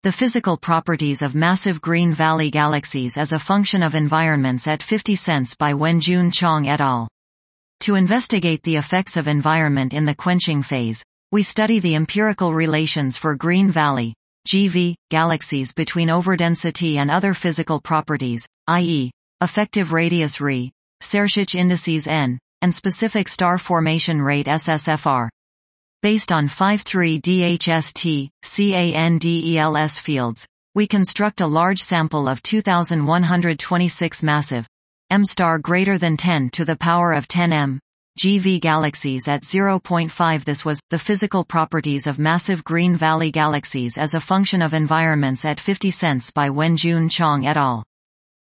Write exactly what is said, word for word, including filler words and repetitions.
The physical properties of massive green valley galaxies as a function of environments at fifty cents by Wenjun Chang et al. To investigate the effects of environment in the quenching phase, we study the empirical relations for green valley G V galaxies between overdensity and other physical properties, that is, effective radius R, Sérshich indices N, and specific star formation rate S S F R. Based on five three D H S T, CANDELS fields, we construct a large sample of two thousand one hundred twenty-six massive M star greater than ten to the power of ten M G V galaxies at zero point five. This was the physical properties of massive green valley galaxies as a function of environments at fifty cents by Wenjun Chang et al.